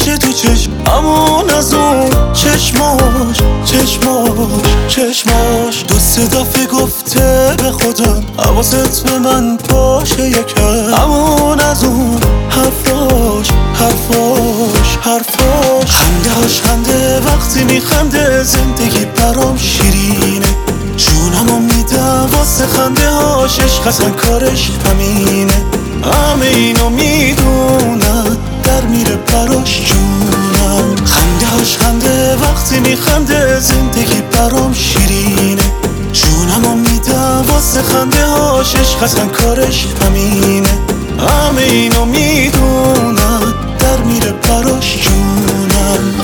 باشه تو چشم، همون از اون چشماش دو سه دفعه گفته به خودم حواست به من باشه یکم، همون از اون حرفاش خنده وقتی میخنده، زندگی برام شیرینه، جونمو میدم واسه خنده هاش، عشق اصلا کارش همینه، همه اینو میدونم در میره براش جونم، خنده وقتی میخنده، زندگی برام شیرینه، جونمو میدم واسه خنده هاش، عشق اصلا کارش همینه، همه اینو میدونم در میره براش جونم.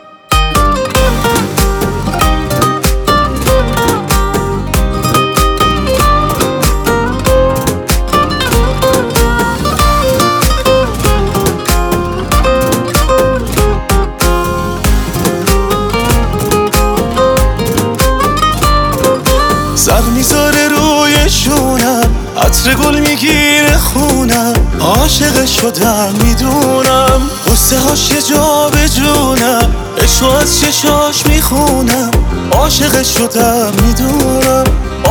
سر میذاره روی شونم، عطر گل میگیره خونم، عاشق شدم میدونم، قصه هاش یه جا به جونم، عشق از چشاش میخونم، عاشق شدم میدونم،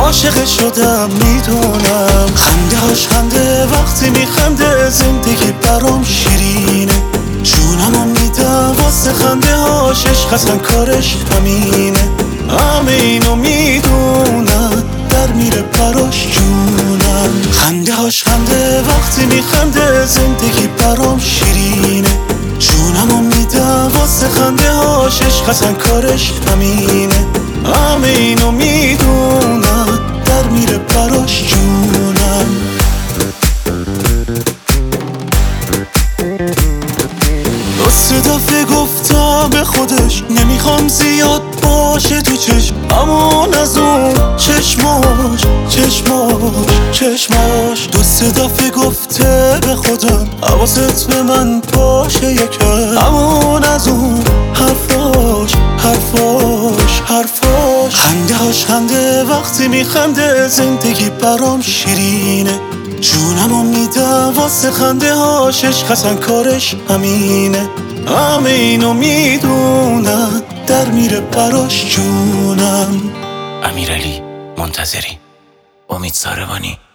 خنده هاش خنده وقتی میخنده، زندگی برام شیرینه، جونمو میدم واسه خنده هاش، عشق اصلا کارش همینه، همه اینو میدونم در میره براش جونم، خنده هاش خنده وقتی میخنده، زندگی برام شیرینه، جونمو میدم واسه خنده هاش، عشق اصلا کارش همینه، همه اینو میدونم در میره براش جونم. دو دفعه گفتم به خودش نمیخوام زیاد باشه تو چشم، همون از اون چشماش دو سه دفعه گفته به خودم حواست به من باشه یکم، همون از اون حرفاش خنده هاش خنده وقتی میخنده، زندگی برام شیرینه، جونمو میدم واسه خنده هاش، عشق اصلا کارش همینه، همه اینو میدونم در میره براش جونم. امیرعلی منتظری، امید ساروانی.